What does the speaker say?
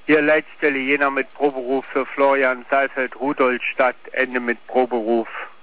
Hier Leitstelle Jena mit Proberuf für Florian Saalfeld, Rudolstadt, Ende mit Proberuf.